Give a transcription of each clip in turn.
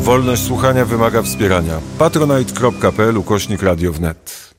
Wolność słuchania wymaga wspierania. patronite.pl/Radio wnet.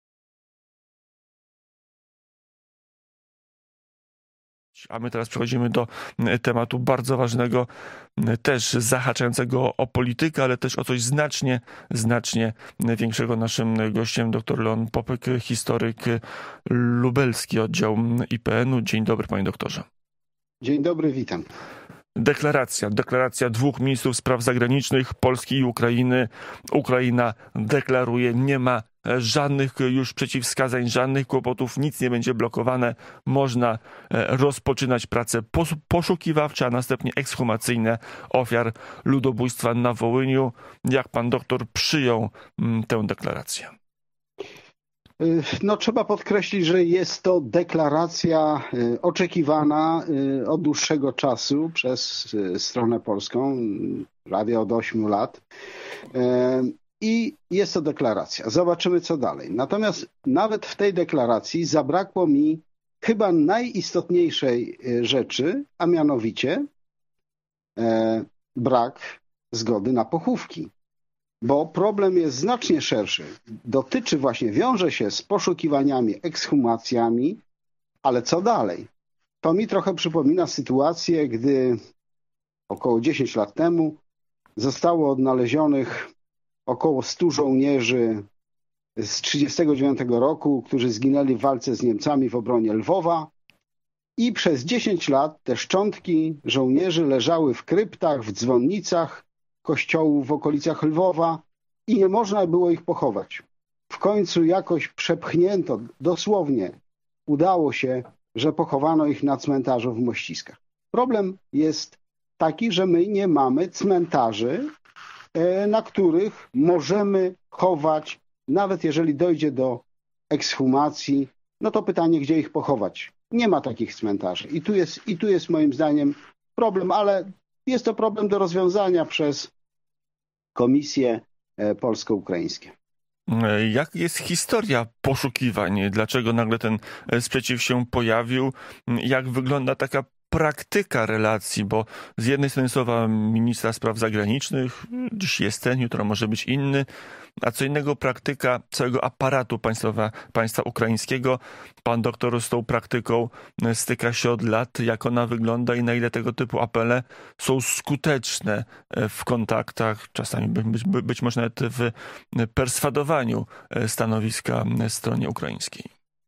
A my teraz przechodzimy do tematu bardzo ważnego, też zahaczającego o politykę, ale też o coś znacznie większego. Naszym gościem dr Leon Popek, historyk lubelski, oddział IPN-u. Dzień dobry, panie doktorze. Dzień dobry, witam. Deklaracja dwóch ministrów spraw zagranicznych Polski i Ukrainy. Ukraina deklaruje, nie ma żadnych już przeciwwskazań, żadnych kłopotów, nic nie będzie blokowane. Można rozpoczynać prace poszukiwawcze, a następnie ekshumacyjne ofiar ludobójstwa na Wołyniu. Jak pan doktor przyjął tę deklarację? No, trzeba podkreślić, że jest to deklaracja oczekiwana od dłuższego czasu przez stronę polską, prawie od 8 lat. I jest to deklaracja. Zobaczymy, co dalej. Natomiast nawet w tej deklaracji zabrakło mi chyba najistotniejszej rzeczy, a mianowicie brak zgody na pochówki. Bo problem jest znacznie szerszy. Wiąże się z poszukiwaniami, ekshumacjami, ale co dalej? To mi trochę przypomina sytuację, gdy około 10 lat temu zostało odnalezionych około 100 żołnierzy z 1939 roku, którzy zginęli w walce z Niemcami w obronie Lwowa. I przez 10 lat te szczątki żołnierzy leżały w kryptach, w dzwonnicach kościołów w okolicach Lwowa i nie można było ich pochować. W końcu jakoś przepchnięto, dosłownie udało się, że pochowano ich na cmentarzu w Mościskach. Problem jest taki, że my nie mamy cmentarzy, na których możemy chować, nawet jeżeli dojdzie do ekshumacji, no to pytanie, gdzie ich pochować. Nie ma takich cmentarzy. I tu jest moim zdaniem problem, ale jest to problem do rozwiązania przez komisje polsko-ukraińskie. Jak jest historia poszukiwań? Dlaczego nagle ten sprzeciw się pojawił? Jak wygląda taka praktyka relacji? Bo z jednej strony słowa ministra spraw zagranicznych, dziś jest ten, jutro może być inny, a co innego praktyka całego aparatu państwa ukraińskiego. Pan doktor z tą praktyką styka się od lat. Jak ona wygląda i na ile tego typu apele są skuteczne w kontaktach, czasami być może nawet w perswadowaniu stanowiska stronie ukraińskiej?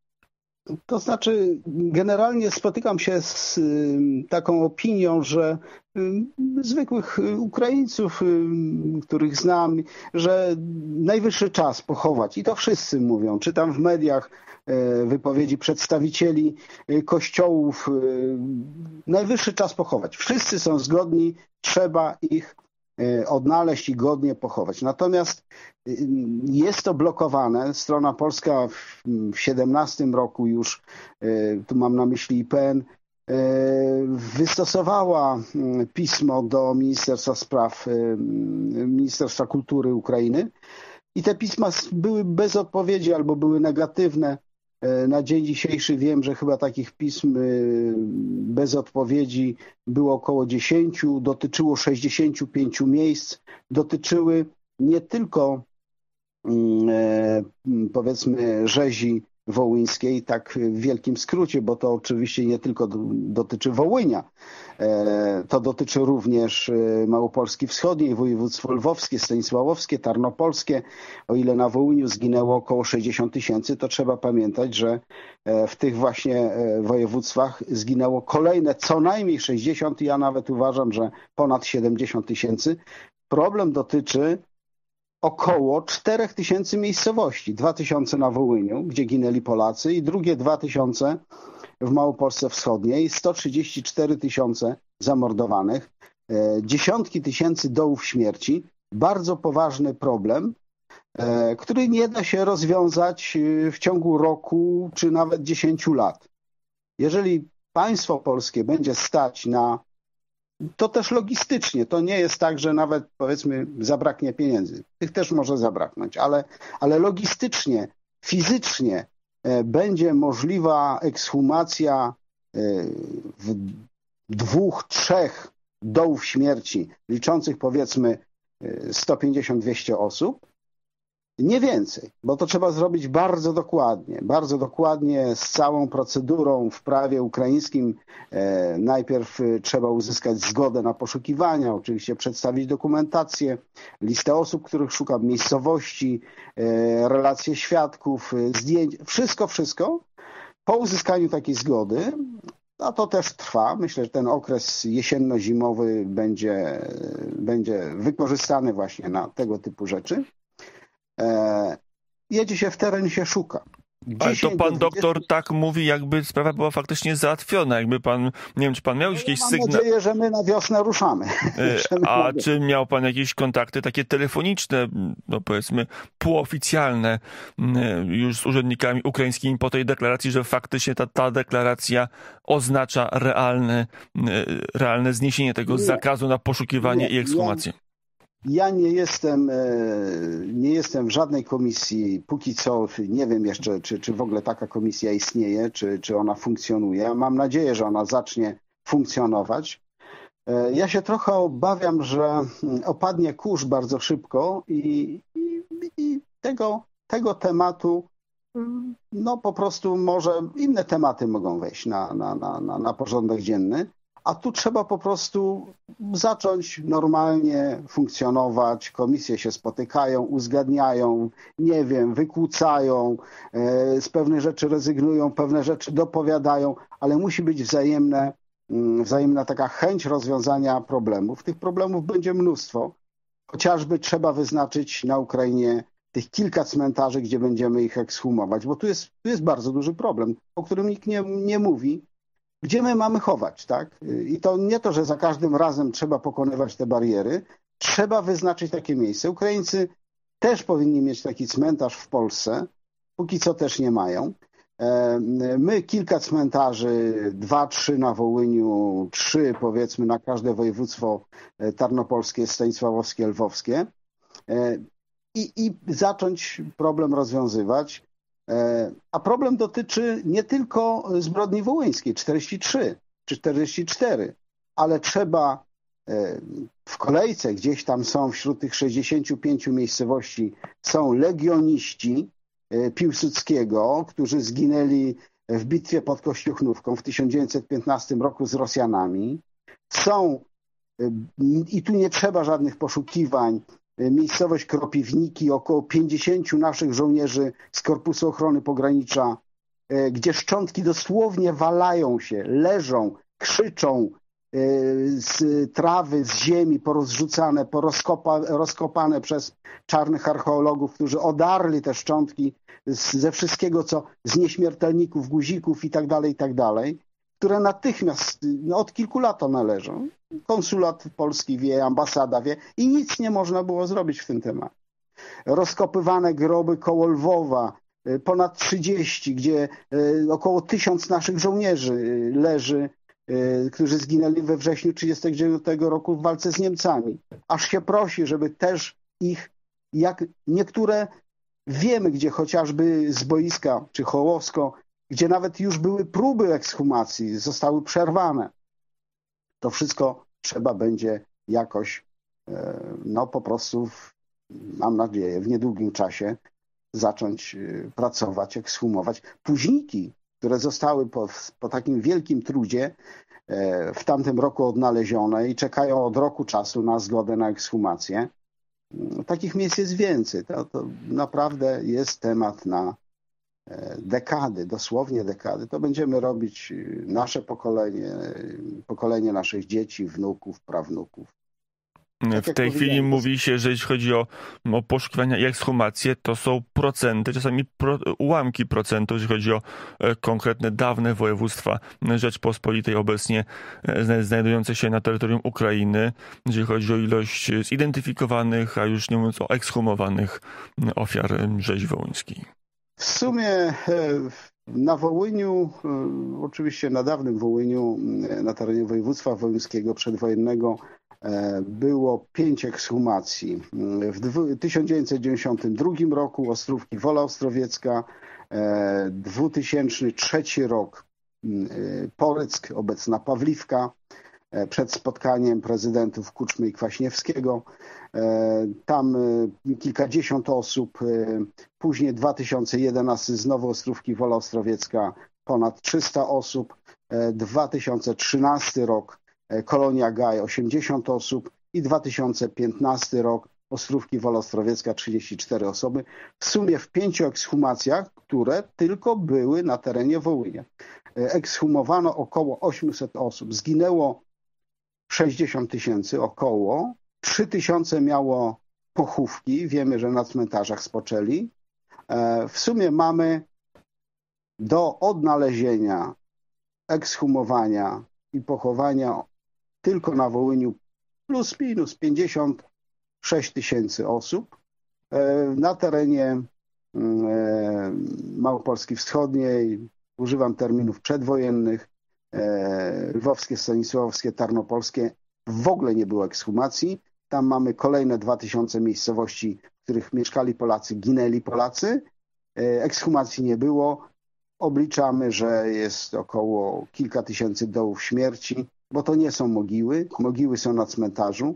To znaczy, generalnie spotykam się z taką opinią, że zwykłych Ukraińców, których znam, że najwyższy czas pochować. I to wszyscy mówią. Czytam w mediach wypowiedzi przedstawicieli kościołów. Najwyższy czas pochować. Wszyscy są zgodni, trzeba ich odnaleźć i godnie pochować. Natomiast jest to blokowane. Strona polska w 2017 roku już, tu mam na myśli IPN, wystosowała pismo do Ministerstwa Kultury Ukrainy i te pisma były bez odpowiedzi albo były negatywne. Na dzień dzisiejszy wiem, że chyba takich pism bez odpowiedzi było około 10, dotyczyło 65 miejsc, dotyczyły nie tylko powiedzmy rzezi wołyńskiej, tak w wielkim skrócie, bo to oczywiście nie tylko dotyczy Wołynia, to dotyczy również Małopolski Wschodniej, województwo lwowskie, stanisławowskie, tarnopolskie. O ile na Wołyniu zginęło około 60 000, to trzeba pamiętać, że w tych właśnie województwach zginęło kolejne co najmniej 60, ja nawet uważam, że ponad 70 000. Problem dotyczy około 4000 miejscowości. 2000 na Wołyniu, gdzie ginęli Polacy, i drugie 2000 w Małopolsce Wschodniej, 134 000 zamordowanych, dziesiątki tysięcy dołów śmierci. Bardzo poważny problem, który nie da się rozwiązać w ciągu roku czy nawet 10 lat. Jeżeli państwo polskie będzie stać na to też logistycznie, to nie jest tak, że nawet powiedzmy zabraknie pieniędzy. Tych też może zabraknąć, ale logistycznie, fizycznie będzie możliwa ekshumacja w 2-3 dołów śmierci, liczących powiedzmy 150-200 osób. Nie więcej, bo to trzeba zrobić bardzo dokładnie z całą procedurą w prawie ukraińskim. Najpierw trzeba uzyskać zgodę na poszukiwania, oczywiście przedstawić dokumentację, listę osób, których szukam, miejscowości, relacje świadków, zdjęć, wszystko. Po uzyskaniu takiej zgody, a to też trwa, myślę, że ten okres jesienno-zimowy będzie wykorzystany właśnie na tego typu rzeczy. Jedzie się w teren i się szuka. Ale to pan doktor tak mówi, jakby sprawa była faktycznie załatwiona, jakby pan, nie wiem, czy pan miał jakieś Mam sygnały. nadzieję, że my na wiosnę ruszamy. A czy miał pan jakieś kontakty takie telefoniczne, no powiedzmy półoficjalne już z urzędnikami ukraińskimi po tej deklaracji, że faktycznie ta deklaracja oznacza realne zniesienie tego zakazu na poszukiwanie i ekshumację? Ja nie jestem w żadnej komisji, póki co nie wiem jeszcze, czy w ogóle taka komisja istnieje, czy ona funkcjonuje. Mam nadzieję, że ona zacznie funkcjonować. Ja się trochę obawiam, że opadnie kurz bardzo szybko i tego tematu, no po prostu może inne tematy mogą wejść na porządek dzienny. A tu trzeba po prostu zacząć normalnie funkcjonować. Komisje się spotykają, uzgadniają, nie wiem, wykłócają, z pewnych rzeczy rezygnują, pewne rzeczy dopowiadają, ale musi być wzajemna taka chęć rozwiązania problemów. Tych problemów będzie mnóstwo. Chociażby trzeba wyznaczyć na Ukrainie tych kilka cmentarzy, gdzie będziemy ich ekshumować, bo tu jest bardzo duży problem, o którym nikt nie mówi. Gdzie my mamy chować, tak? I to nie to, że za każdym razem trzeba pokonywać te bariery, trzeba wyznaczyć takie miejsce. Ukraińcy też powinni mieć taki cmentarz w Polsce, póki co też nie mają. My kilka cmentarzy, 2-3 na Wołyniu, 3 powiedzmy na każde województwo tarnopolskie, stanisławowskie, lwowskie i zacząć problem rozwiązywać. A problem dotyczy nie tylko zbrodni wołyńskiej 43 czy 44, ale trzeba w kolejce, gdzieś tam są wśród tych 65 miejscowości, są legioniści Piłsudskiego, którzy zginęli w bitwie pod Kościuchnówką w 1915 roku z Rosjanami. Są, i tu nie trzeba żadnych poszukiwań, miejscowość Kropiwniki, około 50 naszych żołnierzy z Korpusu Ochrony Pogranicza, gdzie szczątki dosłownie walają się, leżą, krzyczą z trawy, z ziemi, porozrzucane, rozkopane przez czarnych archeologów, którzy odarli te szczątki ze wszystkiego, co z nieśmiertelników, guzików i tak dalej, które natychmiast, od kilku lat one leżą. Konsulat polski wie, ambasada wie i nic nie można było zrobić w tym temacie. Rozkopywane groby koło Lwowa, ponad 30, gdzie około 1000 naszych żołnierzy leży, którzy zginęli we wrześniu 1939 roku w walce z Niemcami. Aż się prosi, żeby też ich, jak niektóre wiemy, gdzie chociażby z boiska czy Hołowsko, gdzie nawet już były próby ekshumacji, zostały przerwane. To wszystko trzeba będzie jakoś, no po prostu, mam nadzieję, w niedługim czasie zacząć pracować, ekshumować. Późniki, które zostały po takim wielkim trudzie w tamtym roku odnalezione i czekają od roku czasu na zgodę na ekshumację. Takich miejsc jest więcej. To naprawdę jest temat na dekady, dosłownie dekady. To będziemy robić nasze pokolenie naszych dzieci, wnuków, prawnuków. W tej chwili mówi się, że jeśli chodzi o poszukiwania i ekshumacje, to są procenty, czasami ułamki procentu, jeśli chodzi o konkretne, dawne województwa Rzeczpospolitej obecnie znajdujące się na terytorium Ukrainy, jeżeli chodzi o ilość zidentyfikowanych, a już nie mówiąc o ekshumowanych ofiar rzezi wołyńskiej. W sumie na Wołyniu, oczywiście na dawnym Wołyniu, na terenie województwa wołyńskiego przedwojennego, było 5 ekshumacji. W 1992 roku Ostrówki Wola Ostrowiecka, 2003 rok Poryck, obecna Pawliwka, przed spotkaniem prezydentów Kuczmy i Kwaśniewskiego. Tam kilkadziesiąt osób, później 2011 znowu Ostrówki Wola Ostrowiecka ponad 300 osób, 2013 rok Kolonia Gaj 80 osób i 2015 rok Ostrówki Wola Ostrowiecka 34 osoby. W sumie w 5 ekshumacjach, które tylko były na terenie Wołynia. Ekshumowano około 800 osób. Zginęło 60 000 około. 3 000 miało pochówki. Wiemy, że na cmentarzach spoczęli. W sumie mamy do odnalezienia, ekshumowania i pochowania tylko na Wołyniu plus minus 56 000 osób. Na terenie Małopolski Wschodniej, używam terminów przedwojennych, lwowskie, stanisławowskie, tarnopolskie, w ogóle nie było ekshumacji. Tam mamy kolejne 2000 miejscowości, w których mieszkali Polacy, ginęli Polacy. Ekshumacji nie było. Obliczamy, że jest około kilka tysięcy dołów śmierci, bo to nie są mogiły. Mogiły są na cmentarzu.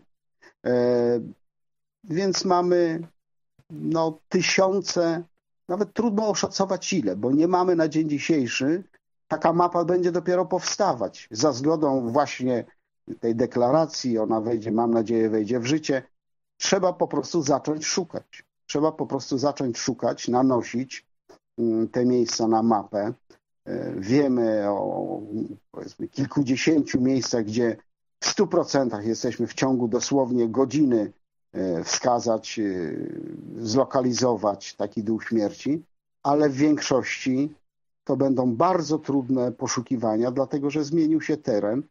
Więc mamy tysiące, nawet trudno oszacować ile, bo nie mamy na dzień dzisiejszy. Taka mapa będzie dopiero powstawać. Za zgodą właśnie tej deklaracji, ona wejdzie, mam nadzieję, wejdzie w życie. Trzeba po prostu zacząć szukać. Trzeba po prostu zacząć szukać, nanosić te miejsca na mapę. Wiemy o powiedzmy kilkudziesięciu miejscach, gdzie w 100% jesteśmy w ciągu dosłownie godziny wskazać, zlokalizować taki dół śmierci, ale w większości to będą bardzo trudne poszukiwania, dlatego że zmienił się teren.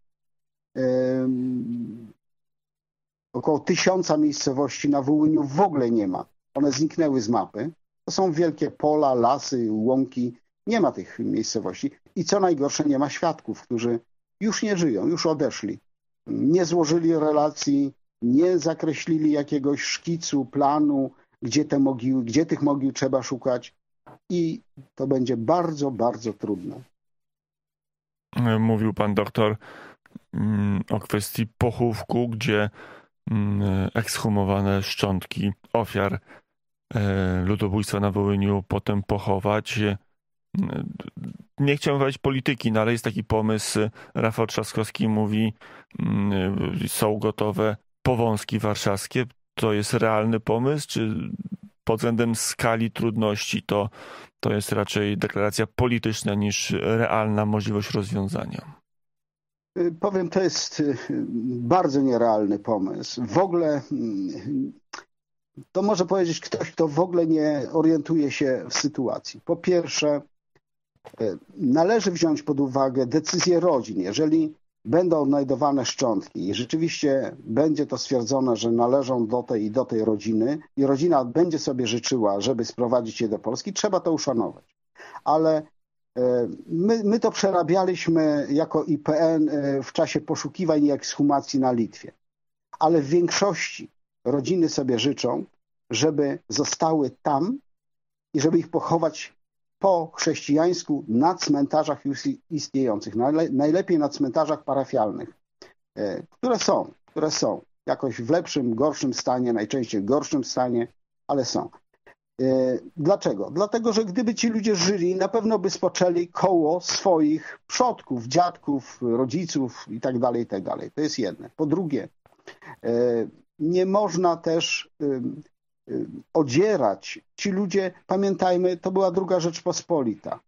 Około 1000 miejscowości na Wołyniu w ogóle nie ma. One zniknęły z mapy. To są wielkie pola, lasy, łąki. Nie ma tych miejscowości. I co najgorsze, nie ma świadków, którzy już nie żyją, już odeszli. Nie złożyli relacji, nie zakreślili jakiegoś szkicu, planu, gdzie tych mogił trzeba szukać. I to będzie bardzo, bardzo trudne. Mówił pan doktor o kwestii pochówku, gdzie ekshumowane szczątki ofiar ludobójstwa na Wołyniu potem pochować. Nie chciałem wejść polityki, no ale jest taki pomysł. Rafał Trzaskowski mówi, są gotowe powązki warszawskie. To jest realny pomysł, czy pod względem skali trudności to jest raczej deklaracja polityczna niż realna możliwość rozwiązania? Powiem, to jest bardzo nierealny pomysł. W ogóle to może powiedzieć ktoś, kto w ogóle nie orientuje się w sytuacji. Po pierwsze, należy wziąć pod uwagę decyzje rodzin. Jeżeli będą odnajdowane szczątki i rzeczywiście będzie to stwierdzone, że należą do tej rodziny i rodzina będzie sobie życzyła, żeby sprowadzić je do Polski, trzeba to uszanować. Ale my to przerabialiśmy jako IPN w czasie poszukiwań i ekshumacji na Litwie. Ale w większości rodziny sobie życzą, żeby zostały tam i żeby ich pochować po chrześcijańsku na cmentarzach już istniejących. Najlepiej na cmentarzach parafialnych, które są jakoś w lepszym, gorszym stanie, najczęściej gorszym stanie, ale są. Dlaczego? Dlatego, że gdyby ci ludzie żyli, na pewno by spoczęli koło swoich przodków, dziadków, rodziców itd., itd. To jest jedno. Po drugie, nie można też odzierać. Ci ludzie, pamiętajmy, to była II Rzeczpospolita.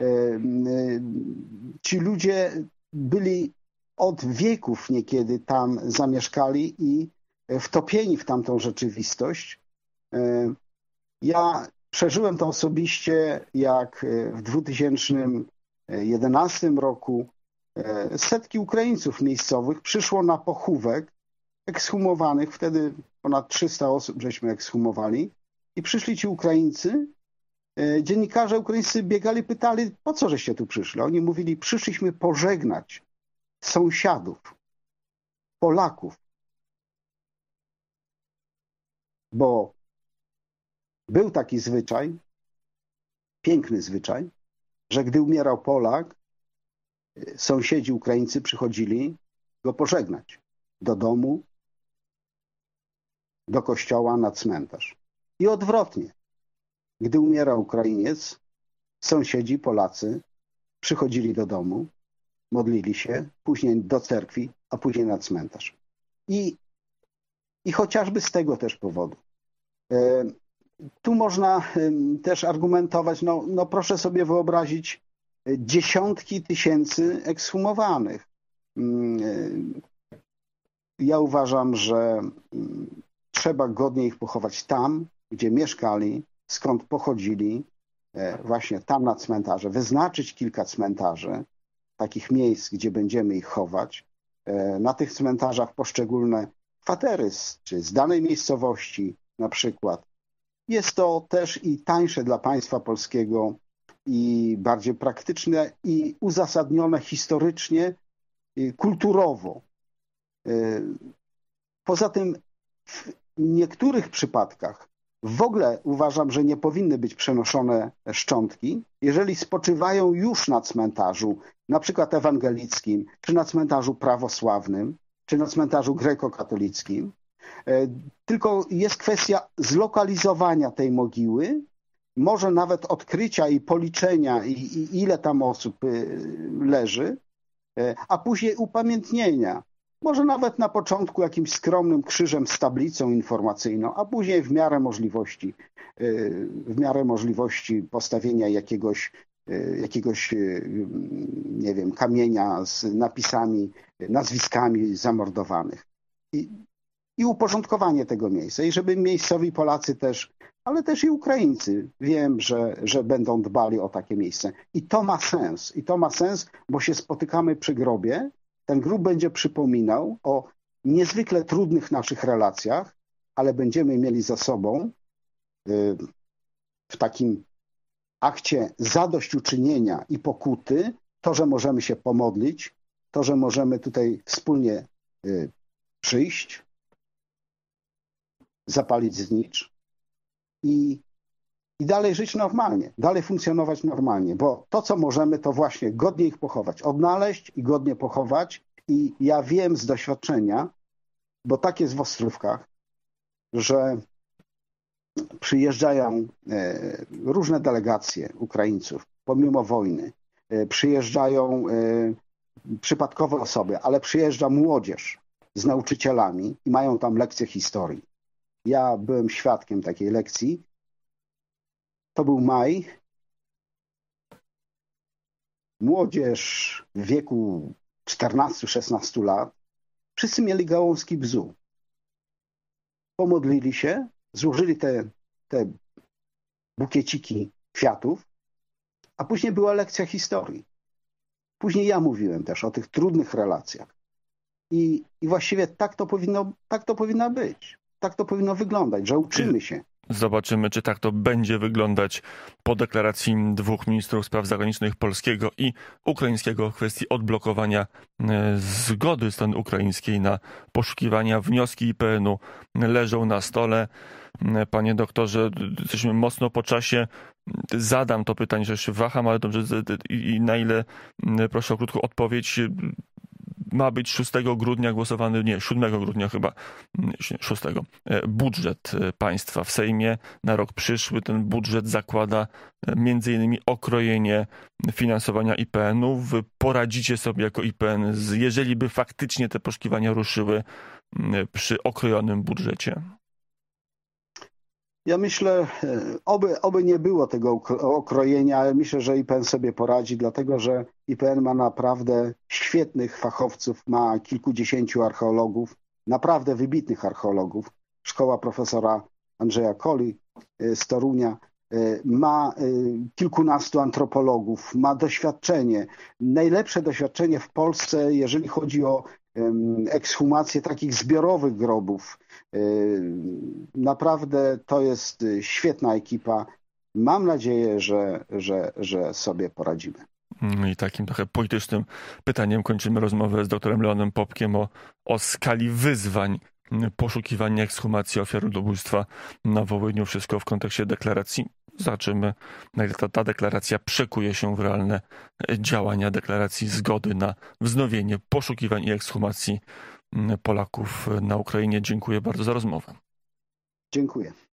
Ci ludzie byli od wieków niekiedy tam zamieszkali i wtopieni w tamtą rzeczywistość. Ja przeżyłem to osobiście, jak w 2011 roku setki Ukraińców miejscowych przyszło na pochówek ekshumowanych, wtedy ponad 300 osób żeśmy ekshumowali i przyszli ci Ukraińcy. Dziennikarze ukraińscy biegali, pytali, po co żeście tu przyszli? Oni mówili, przyszliśmy pożegnać sąsiadów, Polaków, bo był taki zwyczaj, piękny zwyczaj, że gdy umierał Polak, sąsiedzi Ukraińcy przychodzili go pożegnać. Do domu, do kościoła, na cmentarz. I odwrotnie. Gdy umiera Ukrainiec, sąsiedzi, Polacy przychodzili do domu, modlili się, później do cerkwi, a później na cmentarz. I chociażby z tego też powodu. Tu można też argumentować, no proszę sobie wyobrazić dziesiątki tysięcy ekshumowanych. Ja uważam, że trzeba godnie ich pochować tam, gdzie mieszkali, skąd pochodzili, właśnie tam na cmentarze, wyznaczyć kilka cmentarzy, takich miejsc, gdzie będziemy ich chować. Na tych cmentarzach poszczególne kwatery, czy z danej miejscowości na przykład. Jest to też i tańsze dla państwa polskiego, i bardziej praktyczne, i uzasadnione historycznie, i kulturowo. Poza tym w niektórych przypadkach w ogóle uważam, że nie powinny być przenoszone szczątki, jeżeli spoczywają już na cmentarzu, na przykład ewangelickim, czy na cmentarzu prawosławnym, czy na cmentarzu grekokatolickim. Tylko jest kwestia zlokalizowania tej mogiły, może nawet odkrycia i policzenia, ile tam osób leży, a później upamiętnienia. Może nawet na początku jakimś skromnym krzyżem z tablicą informacyjną, a później w miarę możliwości postawienia jakiegoś, nie wiem, kamienia z napisami, nazwiskami zamordowanych. I uporządkowanie tego miejsca. I żeby miejscowi Polacy też, ale też i Ukraińcy, wiem, że będą dbali o takie miejsce. I to ma sens. I to ma sens, bo się spotykamy przy grobie. Ten grób będzie przypominał o niezwykle trudnych naszych relacjach, ale będziemy mieli za sobą w takim akcie zadośćuczynienia i pokuty to, że możemy się pomodlić, to, że możemy tutaj wspólnie przyjść, zapalić znicz i dalej żyć normalnie, dalej funkcjonować normalnie, bo to, co możemy, to właśnie godnie ich pochować, odnaleźć i godnie pochować. I ja wiem z doświadczenia, bo tak jest w Ostrówkach, że przyjeżdżają różne delegacje Ukraińców, pomimo wojny, przyjeżdżają przypadkowe osoby, ale przyjeżdża młodzież z nauczycielami i mają tam lekcje historii. Ja byłem świadkiem takiej lekcji. To był maj. Młodzież w wieku 14-16 lat. Wszyscy mieli gałązki bzu. Pomodlili się, złożyli te bukieciki kwiatów, a później była lekcja historii. Później ja mówiłem też o tych trudnych relacjach. I właściwie tak to powinno być. Tak to powinno wyglądać, że uczymy się. Zobaczymy, czy tak to będzie wyglądać po deklaracji dwóch ministrów spraw zagranicznych polskiego i ukraińskiego w kwestii odblokowania zgody strony ukraińskiej na poszukiwania. Wnioski IPN-u leżą na stole. Panie doktorze, jesteśmy mocno po czasie. Zadam to pytanie, że się waham, ale dobrze, i na ile, proszę o krótką odpowiedź. Ma być 6 grudnia głosowany, nie, 7 grudnia chyba, 6, budżet państwa w Sejmie na rok przyszły. Ten budżet zakłada między innymi okrojenie finansowania IPN-u. Wy poradzicie sobie jako IPN, jeżeli by faktycznie te poszukiwania ruszyły przy okrojonym budżecie? Ja myślę, oby nie było tego okrojenia, ale myślę, że IPN sobie poradzi, dlatego że IPN ma naprawdę świetnych fachowców, ma kilkudziesięciu archeologów, naprawdę wybitnych archeologów. Szkoła profesora Andrzeja Koli z Torunia ma kilkunastu antropologów, ma doświadczenie, najlepsze doświadczenie w Polsce, jeżeli chodzi o ekshumację takich zbiorowych grobów. Naprawdę to jest świetna ekipa. Mam nadzieję, że sobie poradzimy. I takim trochę politycznym pytaniem kończymy rozmowę z doktorem Leonem Popkiem o skali wyzwań poszukiwania, ekshumacji ofiar ludobójstwa na Wołyniu. Wszystko w kontekście deklaracji Zobaczymy, na ile ta deklaracja przekuje się w realne działania deklaracji zgody na wznowienie poszukiwań i ekshumacji Polaków na Ukrainie. Dziękuję bardzo za rozmowę. Dziękuję.